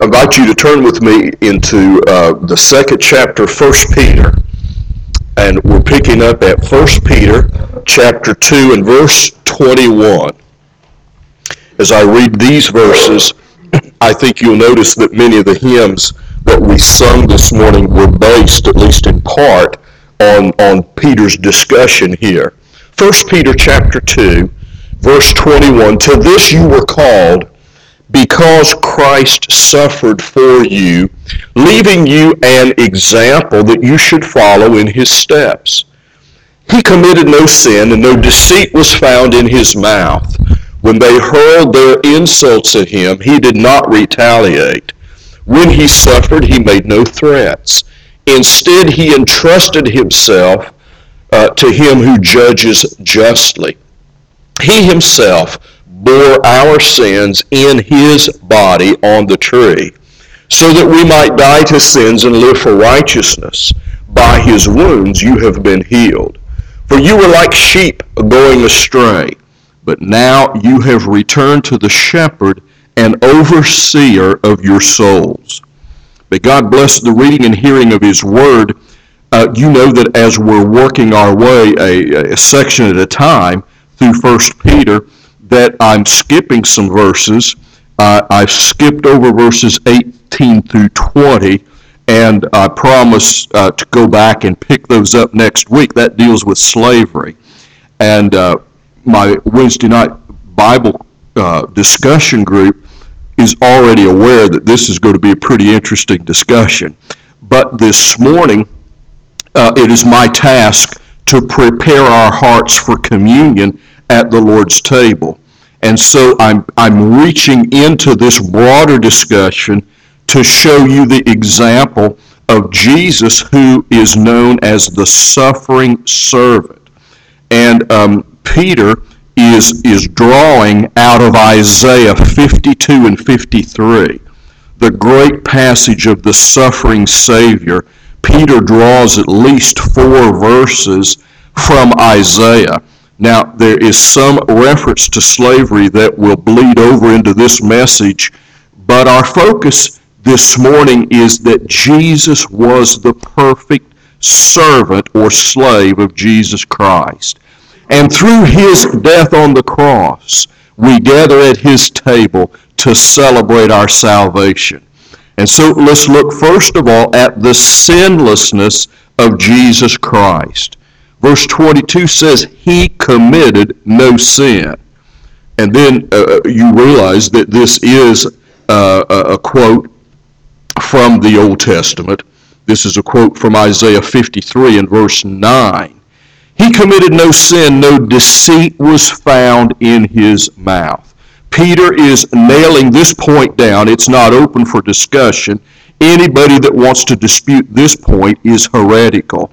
invite you to turn with me into the second chapter, 1 Peter. And we're picking up at 1 Peter chapter 2 and verse 21. As I read these verses, I think you'll notice that many of the hymns that we sung this morning were based, at least in part, on Peter's discussion here. 1 Peter chapter 2, verse 21, "To this you were called, because Christ suffered for you, leaving you an example that you should follow in his steps. He committed no sin, and no deceit was found in his mouth. When they hurled their insults at him, he did not retaliate. When he suffered, he made no threats. Instead, he entrusted himself to him who judges justly. He himself bore our sins in his body on the tree, so that we might die to sins and live for righteousness. By his wounds you have been healed. For you were like sheep going astray, but now you have returned to the shepherd and overseer of your souls." May God bless the reading and hearing of his word. You know that as we're working our way a section at a time through 1 Peter, that I'm skipping some verses. I've skipped over verses 18 through 20, and I promise to go back and pick those up next week. That deals with slavery. And my Wednesday night Bible discussion group is already aware that this is going to be a pretty interesting discussion. But this morning, it is my task to prepare our hearts for communion at the Lord's table. And so I'm reaching into this broader discussion to show you the example of Jesus, who is known as the suffering servant. And Peter is drawing out of Isaiah 52 and 53, the great passage of the suffering Savior. Peter draws at least 4 verses from Isaiah. Now, there is some reference to slavery that will bleed over into this message, but our focus this morning is that Jesus was the perfect servant or slave of Jesus Christ. And through his death on the cross, we gather at his table to celebrate our salvation. And so let's look first of all at the sinlessness of Jesus Christ. Verse 22 says, he committed no sin. And then you realize that this is a quote from the Old Testament. This is a quote from Isaiah 53 and verse 9. He committed no sin, no deceit was found in his mouth. Peter is nailing this point down. It's not open for discussion. Anybody that wants to dispute this point is heretical.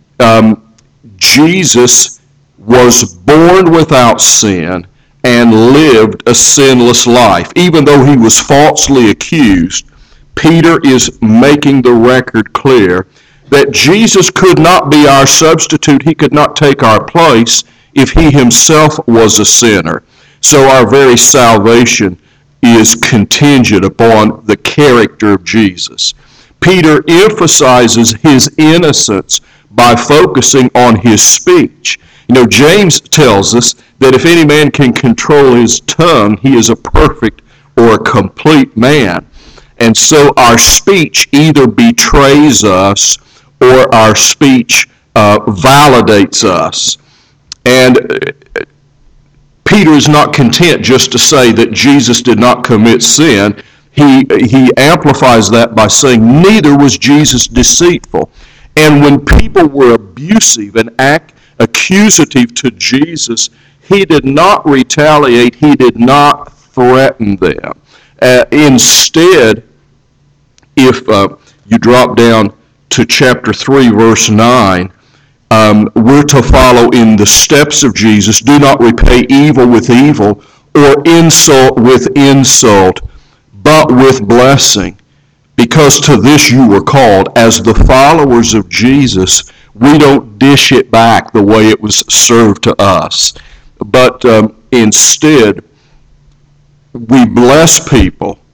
Jesus was born without sin and lived a sinless life. Even though he was falsely accused, Peter is making the record clear that Jesus could not be our substitute. He could not take our place if he himself was a sinner. So our very salvation is contingent upon the character of Jesus. Peter emphasizes his innocence by focusing on his speech. You know, James tells us that if any man can control his tongue, he is a perfect or a complete man. And so our speech either betrays us or our speech validates us. And Peter is not content just to say that Jesus did not commit sin. He amplifies that by saying, neither was Jesus deceitful. And when people were abusive and accusative to Jesus, he did not retaliate. He did not threaten them. Instead, if you drop down to chapter 3, verse 9, we're to follow in the steps of Jesus. Do not repay evil with evil or insult with insult, but with blessing. Because to this you were called. As the followers of Jesus, we don't dish it back the way it was served to us. But instead, we bless people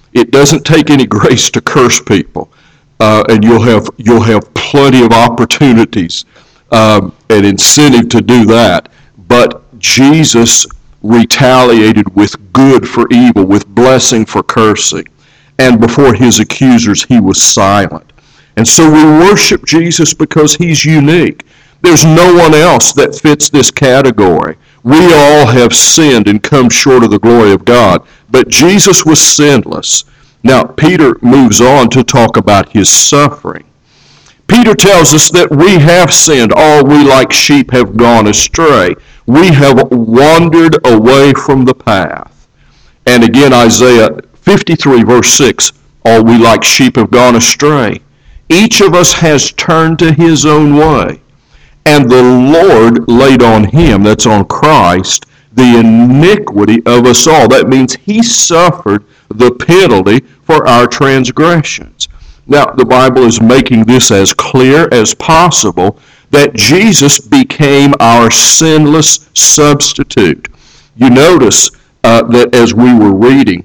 It doesn't take any grace to curse people, and you'll have plenty of opportunities and incentive to do that. But Jesus retaliated with good for evil, with blessing for cursing, and before his accusers he was silent. And so we worship Jesus because he's unique. There's no one else that fits this category. We all have sinned and come short of the glory of God, but Jesus was sinless. Now, Peter moves on to talk about his suffering. Peter tells us that we have sinned. All we like sheep have gone astray. We have wandered away from the path. And again, Isaiah 53, verse 6, all we like sheep have gone astray. Each of us has turned to his own way. And the Lord laid on him, that's on Christ, the iniquity of us all. That means he suffered the penalty for our transgressions. Now, the Bible is making this as clear as possible that Jesus became our sinless substitute. You notice that as we were reading,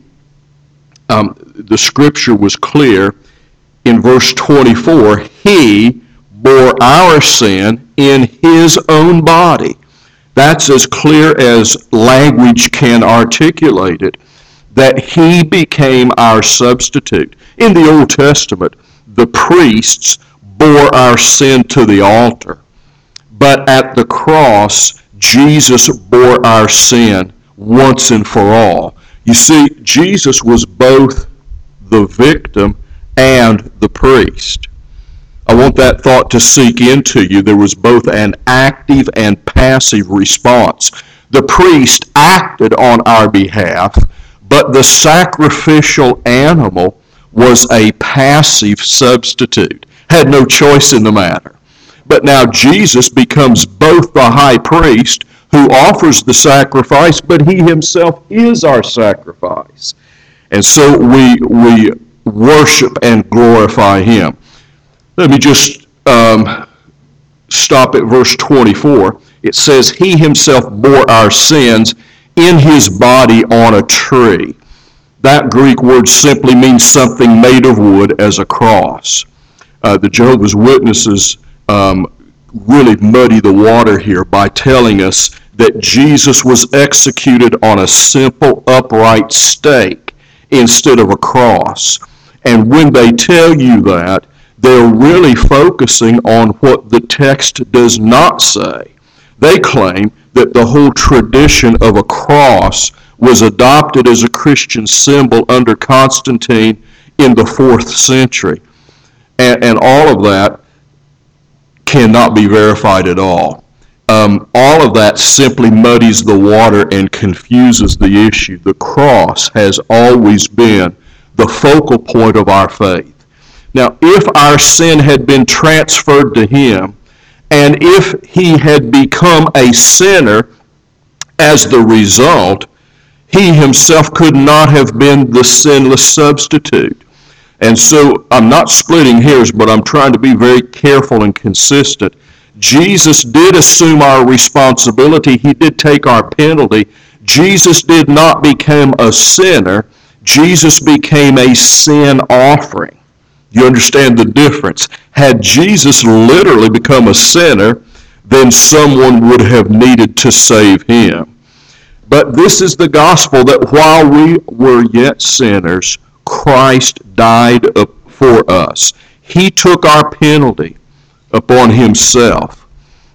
the scripture was clear. In verse 24, he bore our sin in his own body. That's as clear as language can articulate it, that he became our substitute. In the Old Testament, the priests bore our sin to the altar. But at the cross, Jesus bore our sin once and for all. You see, Jesus was both the victim and the priest. I want that thought to sink into you. There was both an active and passive response. The priest acted on our behalf, but the sacrificial animal was a passive substitute, had no choice in the matter. But now Jesus becomes both the high priest who offers the sacrifice, but he himself is our sacrifice. And so we worship and glorify him. Let me just stop at verse 24. It says, he himself bore our sins in his body on a tree. That Greek word simply means something made of wood as a cross. The Jehovah's Witnesses really muddy the water here by telling us that Jesus was executed on a simple upright stake instead of a cross. And when they tell you that, they're really focusing on what the text does not say. They claim that the whole tradition of a cross was adopted as a Christian symbol under Constantine in the 4th century. And all of that cannot be verified at all. All of that simply muddies the water and confuses the issue. The cross has always been the focal point of our faith. Now, if our sin had been transferred to him, and if he had become a sinner as the result, he himself could not have been the sinless substitute. And so I'm not splitting hairs, but I'm trying to be very careful and consistent. Jesus did assume our responsibility. He did take our penalty. Jesus did not become a sinner. Jesus became a sin offering. You understand the difference? Had Jesus literally become a sinner, then someone would have needed to save him. But this is the gospel, that while we were yet sinners, Christ died for us. He took our penalty upon himself.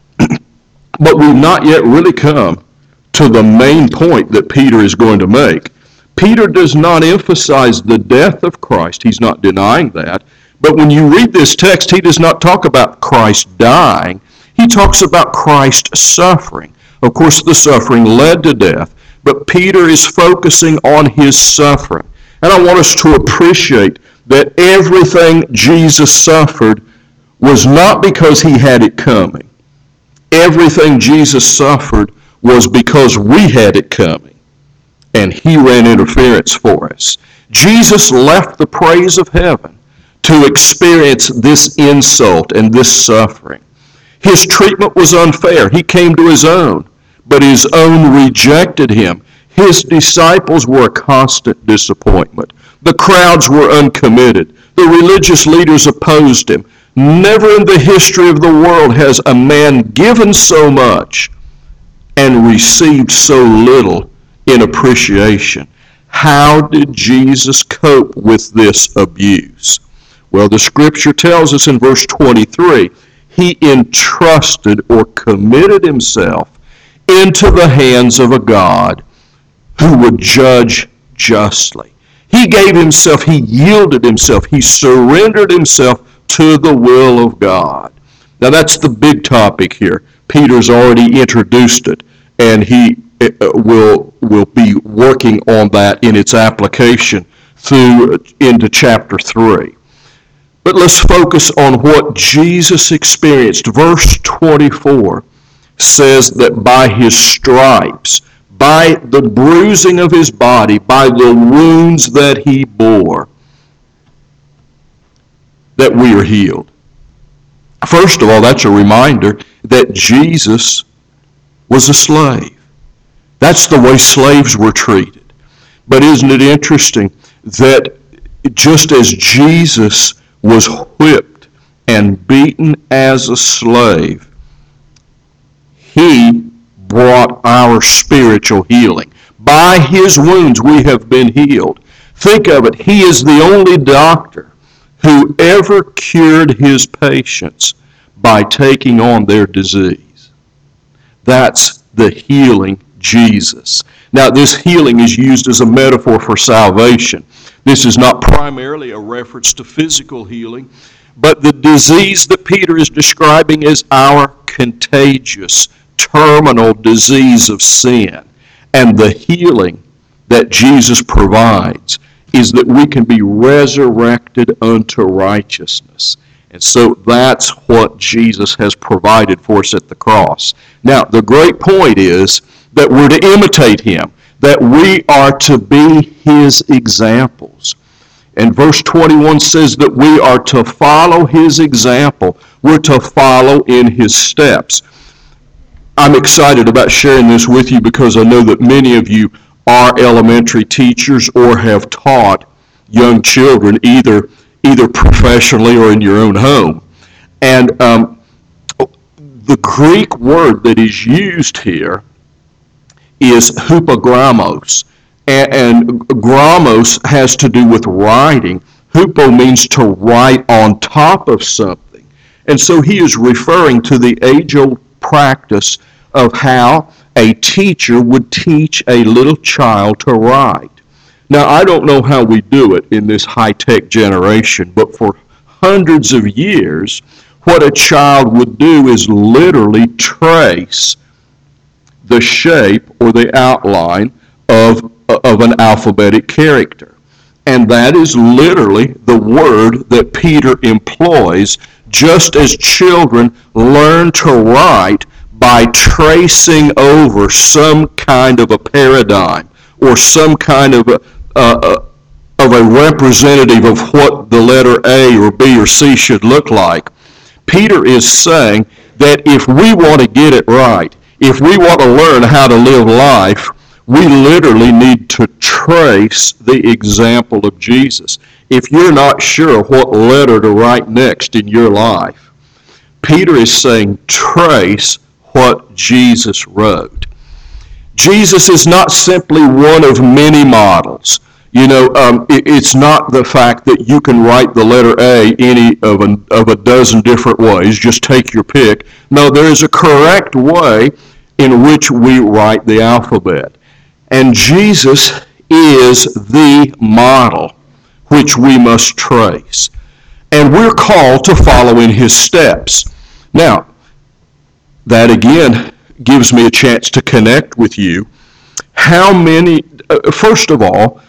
But we've not yet really come to the main point that Peter is going to make. Peter does not emphasize the death of Christ. He's not denying that. But when you read this text, he does not talk about Christ dying. He talks about Christ suffering. Of course, the suffering led to death, but Peter is focusing on his suffering. And I want us to appreciate that everything Jesus suffered was not because he had it coming. Everything Jesus suffered was because we had it coming, and he ran interference for us. Jesus left the praise of heaven to experience this insult and this suffering. His treatment was unfair. He came to his own, but his own rejected him. His disciples were a constant disappointment. The crowds were uncommitted. The religious leaders opposed him. Never in the history of the world has a man given so much and received so little in appreciation. How did Jesus cope with this abuse? Well, the scripture tells us in verse 23, he entrusted or committed himself into the hands of a God who would judge justly. He gave himself, he yielded himself, he surrendered himself to the will of God. Now that's the big topic here. Peter's already introduced it, and he will be working on that in its application through into chapter 3. But let's focus on what Jesus experienced. Verse 24 says that by his stripes, by the bruising of his body, by the wounds that he bore, that we are healed. First of all, that's a reminder that Jesus was a slave. That's the way slaves were treated. But isn't it interesting that just as Jesus was whipped and beaten as a slave, he brought our spiritual healing. By his wounds we have been healed. Think of it, he is the only doctor who ever cured his patients by taking on their disease. That's the healing Jesus. Now, this healing is used as a metaphor for salvation. This is not primarily a reference to physical healing, but the disease that Peter is describing is our contagious, terminal disease of sin. And the healing that Jesus provides is that we can be resurrected unto righteousness. And so that's what Jesus has provided for us at the cross. Now, the great point is that we're to imitate him, that we are to be his examples. And verse 21 says that we are to follow his example. We're to follow in his steps. I'm excited about sharing this with you because I know that many of you are elementary teachers or have taught young children either professionally or in your own home. And the Greek word that is used here is hupogrammos. And grammos has to do with writing. Hupo means to write on top of something. And so he is referring to the age-old practice of how a teacher would teach a little child to write. Now, I don't know how we do it in this high-tech generation, but for hundreds of years, what a child would do is literally trace the shape or the outline of an alphabetic character. And that is literally the word that Peter employs, just as children learn to write by tracing over some kind of a paradigm or some kind of a representative of what the letter A or B or C should look like. Peter is saying that if we want to get it right, if we want to learn how to live life, we literally need to trace the example of Jesus. If you're not sure what letter to write next in your life, Peter is saying trace what Jesus wrote. Jesus is not simply one of many models. You know, it's not the fact that you can write the letter A any of a dozen different ways. Just take your pick. No, there is a correct way in which we write the alphabet. And Jesus is the model which we must trace. And we're called to follow in his steps. Now, that again gives me a chance to connect with you. How many, first of all,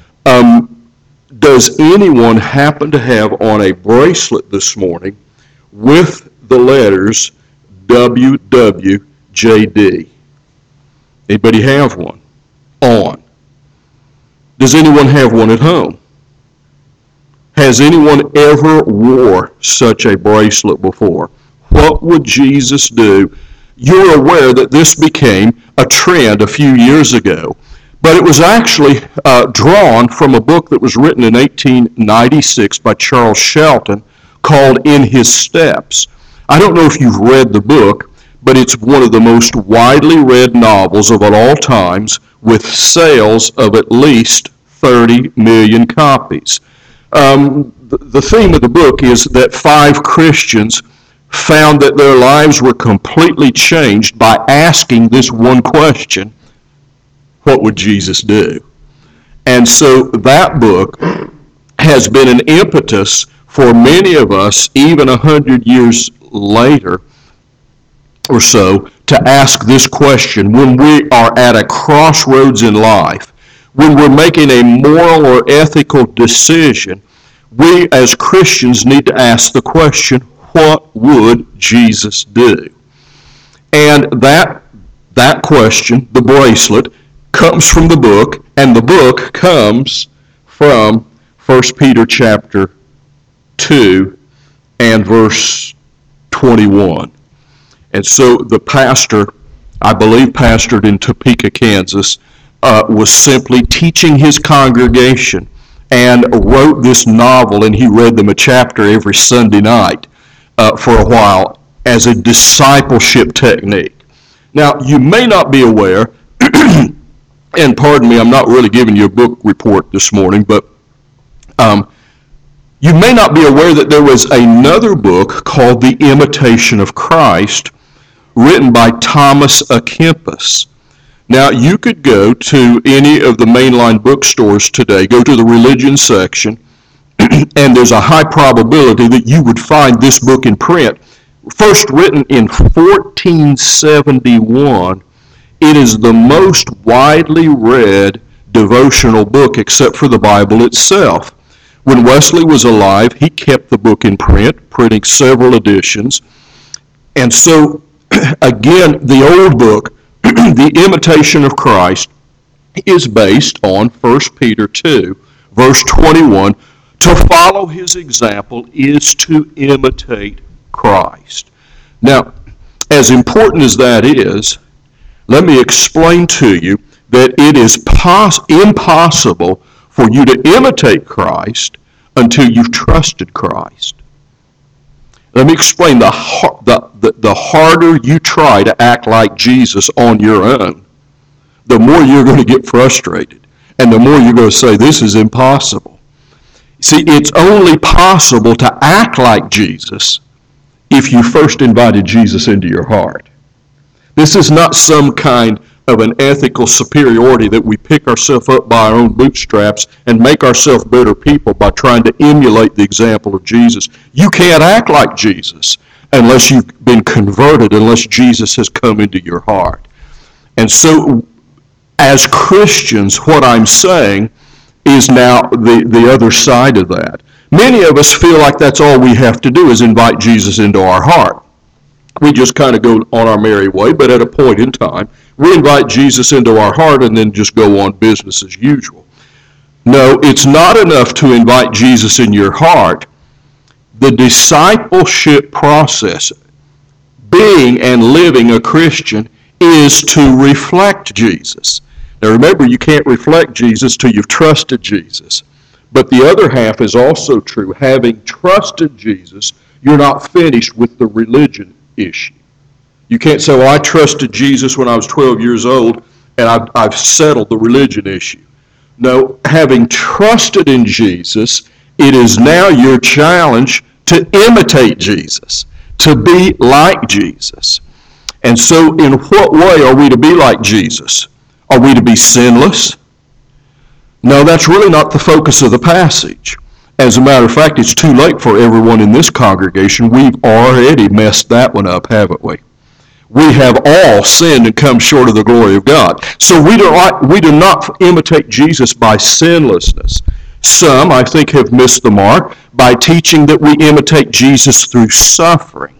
does anyone happen to have on a bracelet this morning with the letters WWJD? Anybody have one on? Does anyone have one at home? Has anyone ever wore such a bracelet before? What would Jesus do? You're aware that this became a trend a few years ago. But it was actually drawn from a book that was written in 1896 by Charles Shelton called In His Steps. I don't know if you've read the book, but it's one of the most widely read novels of all times, with sales of at least 30 million copies. The theme of the book is that 5 Christians found that their lives were completely changed by asking this one question: what would Jesus do? And so that book has been an impetus for many of us, even 100 years later or so, to ask this question when we are at a crossroads in life, when we're making a moral or ethical decision. We as Christians need to ask the question, what would Jesus do? And that question, the bracelet, comes from the book, and the book comes from 1 Peter chapter 2 and verse 21. And so the pastor, I believe pastored in Topeka, Kansas, was simply teaching his congregation and wrote this novel, and he read them a chapter every Sunday night for a while as a discipleship technique. Now, you may not be aware, and pardon me, I'm not really giving you a book report this morning, but you may not be aware that there was another book called The Imitation of Christ, written by Thomas A. Kempis. Now, you could go to any of the mainline bookstores today, go to the religion section, and there's a high probability that you would find this book in print. First written in 1471, it is the most widely read devotional book except for the Bible itself. When Wesley was alive, he kept the book in print, printing several editions. And so, again, the old book, The Imitation of Christ, is based on 1 Peter 2, verse 21. To follow his example is to imitate Christ. Now, as important as that is, let me explain to you that it is impossible for you to imitate Christ until you've trusted Christ. Let me explain. The harder you try to act like Jesus on your own, the more you're going to get frustrated, and the more you're going to say, this is impossible. See, it's only possible to act like Jesus if you first invited Jesus into your heart. This is not some kind of an ethical superiority that we pick ourselves up by our own bootstraps and make ourselves better people by trying to emulate the example of Jesus. You can't act like Jesus unless you've been converted, unless Jesus has come into your heart. And so, as Christians, what I'm saying is now the other side of that. Many of us feel like that's all we have to do is invite Jesus into our heart. We just kind of go on our merry way, but at a point in time, we invite Jesus into our heart and then just go on business as usual. No, it's not enough to invite Jesus in your heart. The discipleship process, being and living a Christian, is to reflect Jesus. Now remember, you can't reflect Jesus till you've trusted Jesus. But the other half is also true. Having trusted Jesus, you're not finished with the religion issue. You can't say, well, I trusted Jesus when I was 12 years old, and I've settled the religion issue. No, having trusted in Jesus, it is now your challenge to imitate Jesus, to be like Jesus. And so in what way are we to be like Jesus? Are we to be sinless? No, that's really not the focus of the passage. As a matter of fact, it's too late for everyone in this congregation. We've already messed that one up, haven't we? We have all sinned and come short of the glory of God. So we do not imitate Jesus by sinlessness. Some, I think, have missed the mark by teaching that we imitate Jesus through suffering.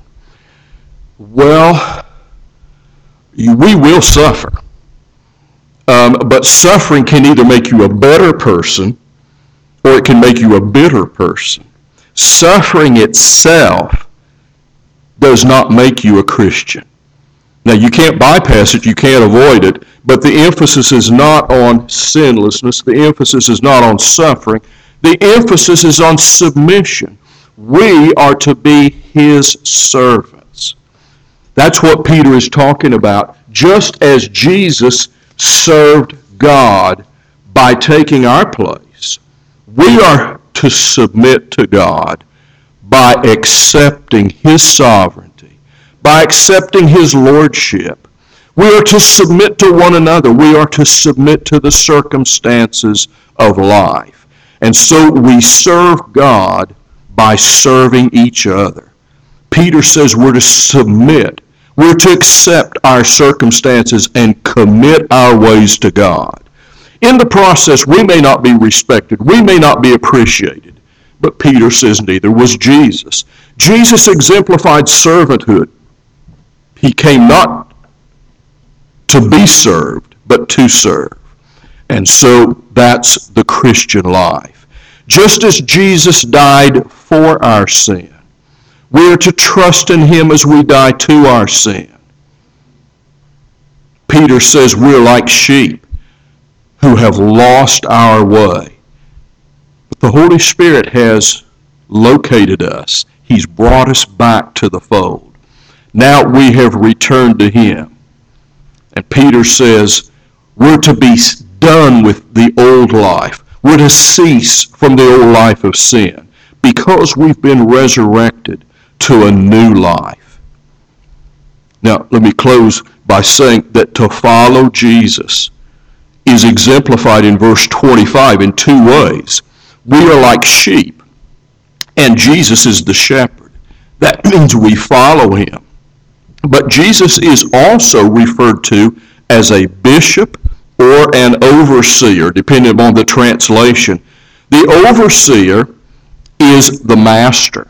Well, we will suffer. But suffering can either make you a better person or it can make you a bitter person. Suffering itself does not make you a Christian. Now, you can't bypass it, you can't avoid it, but the emphasis is not on sinlessness, the emphasis is not on suffering, the emphasis is on submission. We are to be his servants. That's what Peter is talking about. Just as Jesus served God by taking our place, we are to submit to God by accepting his sovereignty, by accepting his lordship. We are to submit to one another. We are to submit to the circumstances of life. And so we serve God by serving each other. Peter says we're to submit. We're to accept our circumstances and commit our ways to God. In the process, we may not be respected. We may not be appreciated. But Peter says neither was Jesus. Jesus exemplified servanthood. He came not to be served, but to serve. And so that's the Christian life. Just as Jesus died for our sin, we are to trust in him as we die to our sin. Peter says we're like sheep who have lost our way. But the Holy Spirit has located us. He's brought us back to the fold. Now we have returned to him. And Peter says we're to be done with the old life. We're to cease from the old life of sin because we've been resurrected to a new life. Now, let me close by saying that to follow Jesus is exemplified in verse 25 in two ways. We are like sheep, and Jesus is the shepherd. That means we follow him. But Jesus is also referred to as a bishop or an overseer, depending upon the translation. The overseer is the master.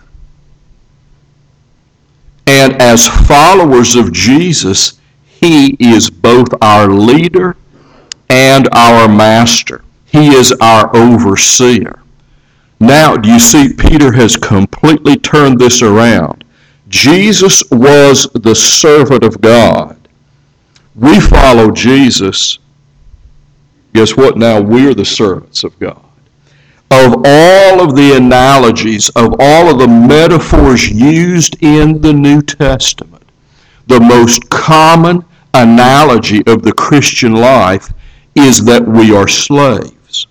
And as followers of Jesus, he is both our leader and our master. He is our overseer. Now, do you see, Peter has completely turned this around. Jesus was the servant of God. We follow Jesus. Guess what? Now we're the servants of God. Of all of the analogies, of all of the metaphors used in the New Testament, the most common analogy of the Christian life is that we are slaves.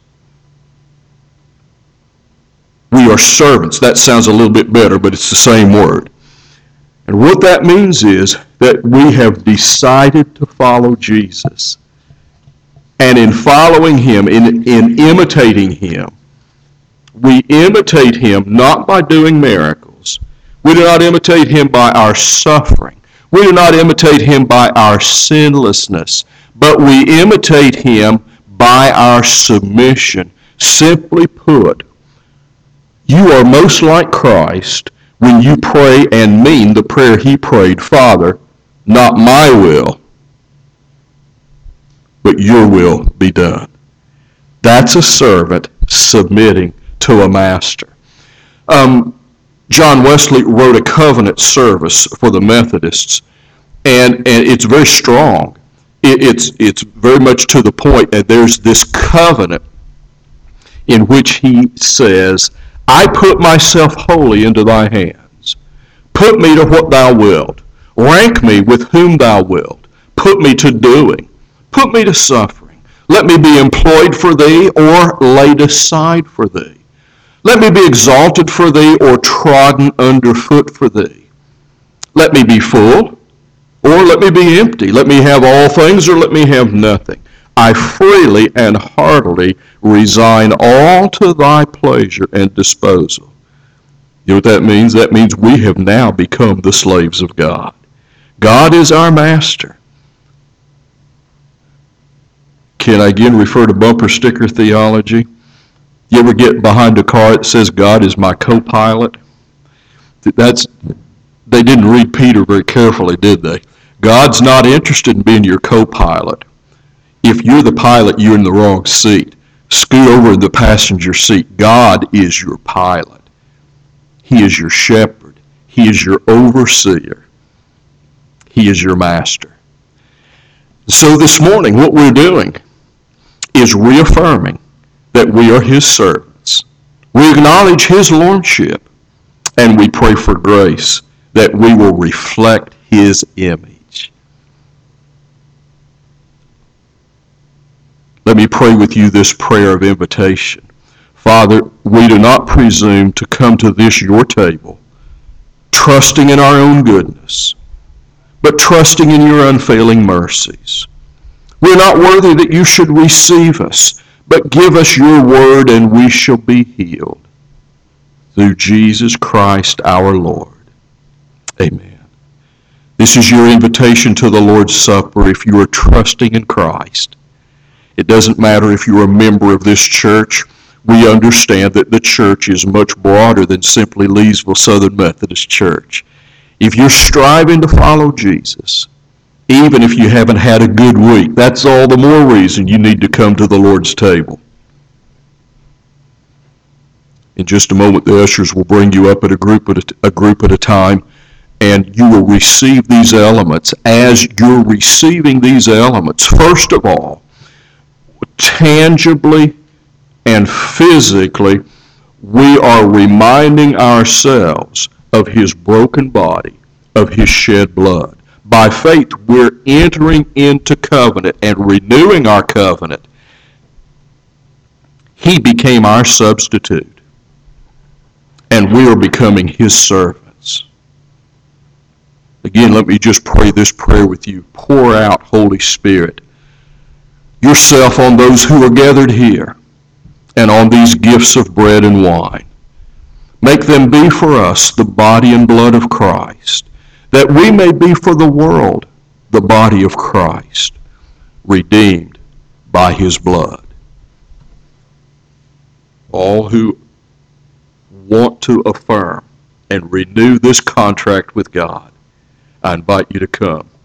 We are servants. That sounds a little bit better, but it's the same word. And what that means is that we have decided to follow Jesus. And in following him, in imitating him, we imitate him not by doing miracles. We do not imitate him by our suffering. We do not imitate him by our sinlessness. But we imitate him by our submission. Simply put, you are most like Christ when you pray and mean the prayer he prayed, Father, not my will, but your will be done. That's a servant submitting to a master. John Wesley wrote a covenant service for the Methodists, and it's very strong. It's very much to the point that there's this covenant in which he says, I put myself wholly into thy hands. Put me to what thou wilt. Rank me with whom thou wilt. Put me to doing. Put me to suffering. Let me be employed for thee or laid aside for thee. Let me be exalted for thee or trodden underfoot for thee. Let me be full or let me be empty. Let me have all things or let me have nothing. I freely and heartily resign all to thy pleasure and disposal. You know what that means? That means we have now become the slaves of God. God is our master. Can I again refer to bumper sticker theology? You ever get behind a car that says God is my co-pilot? They didn't read Peter very carefully, did they? God's not interested in being your co-pilot. If you're the pilot, you're in the wrong seat. Scoot over in the passenger seat. God is your pilot. He is your shepherd. He is your overseer. He is your master. So this morning, what we're doing is reaffirming that we are His servants. We acknowledge His lordship, and we pray for grace that we will reflect His image. Let me pray with you this prayer of invitation. Father, we do not presume to come to this your table, trusting in our own goodness, but trusting in your unfailing mercies. We're not worthy that you should receive us, but give us your word and we shall be healed. Through Jesus Christ our Lord. Amen. This is your invitation to the Lord's Supper if you are trusting in Christ. It doesn't matter if you're a member of this church. We understand that the church is much broader than simply Leesville Southern Methodist Church. If you're striving to follow Jesus, even if you haven't had a good week, that's all the more reason you need to come to the Lord's table. In just a moment, the ushers will bring you up at a group at a time, and you will receive these elements. As you're receiving these elements, first of all, tangibly and physically, we are reminding ourselves of His broken body, of His shed blood. By faith, we're entering into covenant and renewing our covenant. He became our substitute, and we are becoming His servants. Again, let me just pray this prayer with you. Pour out, Holy Spirit, yourself on those who are gathered here and on these gifts of bread and wine. Make them be for us the body and blood of Christ, that we may be for the world the body of Christ, redeemed by His blood. All who want to affirm and renew this contract with God, I invite you to come